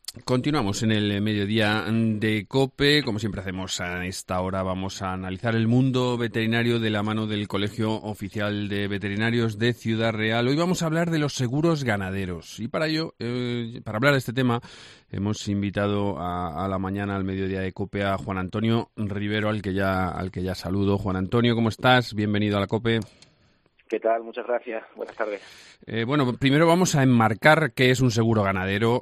Continuamos en el mediodía de COPE. Como siempre hacemos a esta hora, vamos a analizar el mundo veterinario de la mano del Colegio Oficial de Veterinarios de Ciudad Real. Hoy vamos a hablar de los seguros ganaderos. Y para ello, para hablar de este tema, hemos invitado a la mañana, al mediodía de COPE, a Juan Antonio Rivero, al que ya saludo. Juan Antonio, ¿cómo estás? Bienvenido a la COPE. ¿Qué tal? Muchas gracias. Buenas tardes. Bueno, primero vamos a enmarcar qué es un seguro ganadero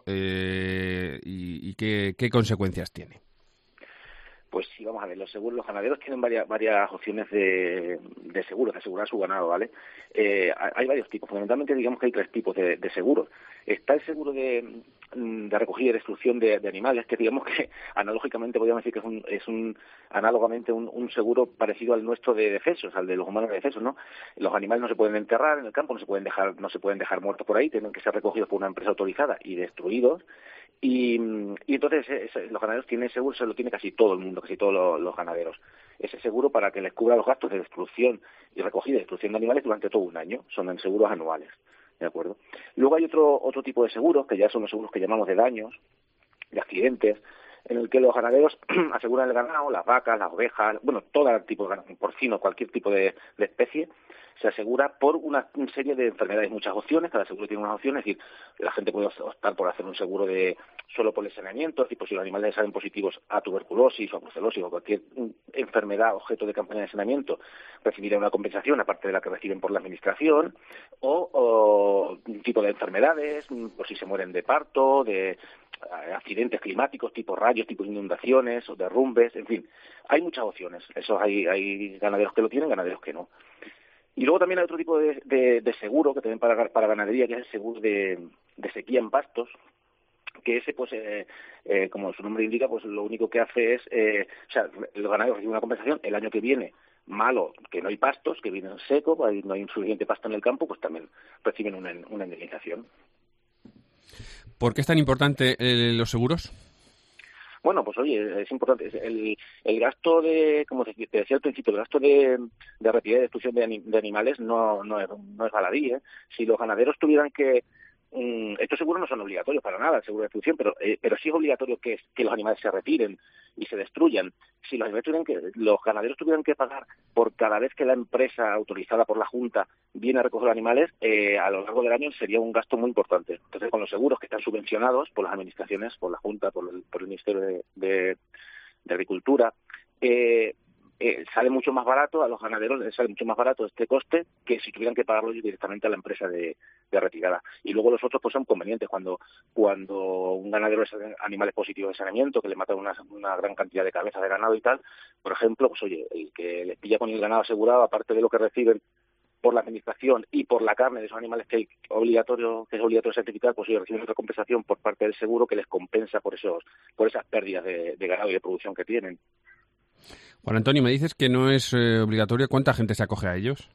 y qué consecuencias tiene. Pues sí, vamos a ver, los ganaderos tienen varias opciones de seguros, de asegurar su ganado, ¿vale? Hay varios tipos, fundamentalmente digamos que hay tres tipos de seguros. Está el seguro de recogida y destrucción de animales, que digamos que analógicamente podríamos decir que análogamente un seguro parecido al nuestro de decesos, al de los humanos de decesos, ¿no? Los animales no se pueden enterrar en el campo, no se pueden dejar muertos por ahí, tienen que ser recogidos por una empresa autorizada y destruidos. Y entonces los ganaderos tienen seguro, se lo tiene casi todo el mundo, casi todos los ganaderos. Ese seguro para que les cubra los gastos de destrucción y recogida y destrucción de animales durante todo un año. Son en seguros anuales, ¿de acuerdo? Luego hay otro tipo de seguros, que ya son los seguros que llamamos de daños, de accidentes, en el que los ganaderos aseguran el ganado, las vacas, las ovejas, bueno, todo tipo de ganado, porcino, cualquier tipo de especie, se asegura por una serie de enfermedades, muchas opciones, cada seguro tiene unas opciones, es decir, la gente puede optar por hacer un seguro solo por el saneamiento, es decir, pues si los animales salen positivos a tuberculosis o a brucelosis o cualquier enfermedad objeto de campaña de saneamiento, recibirán una compensación aparte de la que reciben por la administración, o un tipo de enfermedades, por si se mueren de parto, de accidentes climáticos, tipo rayos, tipo inundaciones o derrumbes, en fin, hay muchas opciones. Esos hay ganaderos que lo tienen, ganaderos que no. Y luego también hay otro tipo de seguro que también para ganadería, que es el seguro de sequía en pastos, que ese, pues, como su nombre indica, pues lo único que hace es, o sea, el ganadero recibe una compensación el año que viene, malo, que no hay pastos, que viene seco, no hay un suficiente pasto en el campo, pues también reciben una indemnización. ¿Por qué es tan importante los seguros? Bueno, pues oye, es importante. El gasto como te decía al principio, el gasto de retirada y destrucción de animales no es baladí, ¿eh? Si los ganaderos tuvieran que... estos seguros no son obligatorios para nada, el seguro de destrucción, pero sí es obligatorio que los animales se retiren y se destruyan. Si los ganaderos tuvieran que pagar por cada vez que la empresa autorizada por la Junta viene a recoger los animales, a lo largo del año sería un gasto muy importante. Entonces, con los seguros que están subvencionados por las administraciones, por la Junta, por el Ministerio de Agricultura, sale mucho más barato, a los ganaderos les sale mucho más barato este coste que si tuvieran que pagarlo directamente a la empresa de retirada. Y luego los otros pues son convenientes, cuando un ganadero es animales positivos de saneamiento, que le matan una gran cantidad de cabezas de ganado y tal, por ejemplo, pues oye, el que les pilla con el ganado asegurado, aparte de lo que reciben por la administración y por la carne de esos animales que es obligatorio certificar, pues ellos reciben otra compensación por parte del seguro que les compensa por esas pérdidas de ganado y de producción que tienen. Juan Antonio, me dices que no es obligatorio. ¿Cuánta gente se acoge a ellos?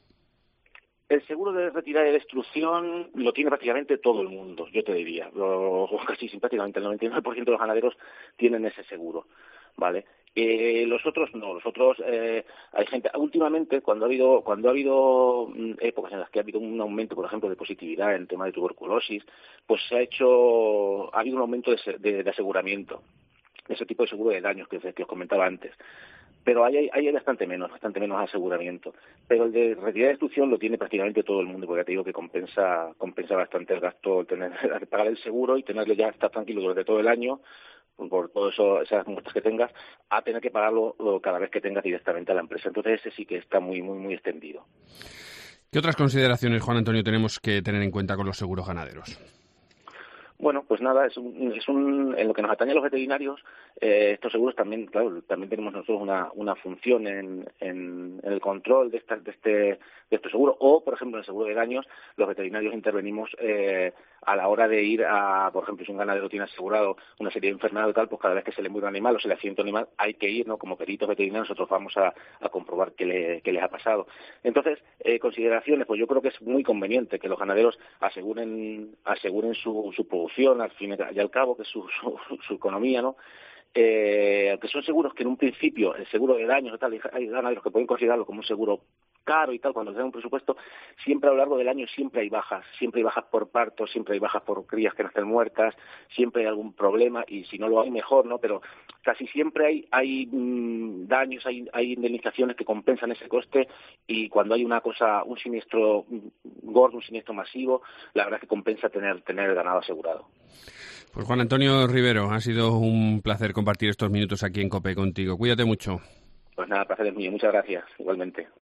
El seguro de retirada y destrucción lo tiene prácticamente todo el mundo, yo te diría. Casi prácticamente el 99% de los ganaderos tienen ese seguro, ¿vale? Los otros no, hay gente. Últimamente, cuando ha habido épocas en las que ha habido un aumento, por ejemplo, de positividad en tema de tuberculosis, pues ha habido un aumento de aseguramiento, ese tipo de seguro de daños que os comentaba antes. Pero hay bastante menos aseguramiento. Pero el de retirada y destrucción lo tiene prácticamente todo el mundo, porque te digo que compensa bastante el gasto, pagar el seguro y tenerlo ya, estar tranquilo durante todo el año, por todas esas muestras que tengas, a tener que pagarlo cada vez que tengas directamente a la empresa. Entonces ese sí que está muy, muy, muy extendido. ¿Qué otras consideraciones, Juan Antonio, tenemos que tener en cuenta con los seguros ganaderos? Bueno, pues nada, en lo que nos atañe a los veterinarios, estos seguros también, claro, también tenemos nosotros una función en el control de estos seguros, o, por ejemplo, en el seguro de daños, los veterinarios intervenimos a la hora de ir por ejemplo, si un ganadero tiene asegurado una serie de enfermedades y tal, pues cada vez que se le muere un animal o se le accidenta un animal, hay que ir, ¿no? Como peritos veterinarios, nosotros vamos a comprobar qué les ha pasado. Entonces, consideraciones, pues yo creo que es muy conveniente que los ganaderos aseguren su producción, al fin y al cabo, que es su economía, ¿no? Aunque son seguros que en un principio, el seguro de daños y tal, hay ganaderos que pueden considerarlo como un seguro caro y tal, cuando se da un presupuesto, siempre a lo largo del año siempre hay bajas por partos, siempre hay bajas por crías que nacen muertas, siempre hay algún problema, y si no lo hay mejor, ¿no? Pero casi siempre hay daños, hay indemnizaciones que compensan ese coste, y cuando hay un siniestro gordo, un siniestro masivo, la verdad es que compensa tener el ganado asegurado. Pues Juan Antonio Rivero, ha sido un placer compartir estos minutos aquí en COPE contigo. Cuídate mucho. Pues nada, placer es mío. Muchas gracias, igualmente.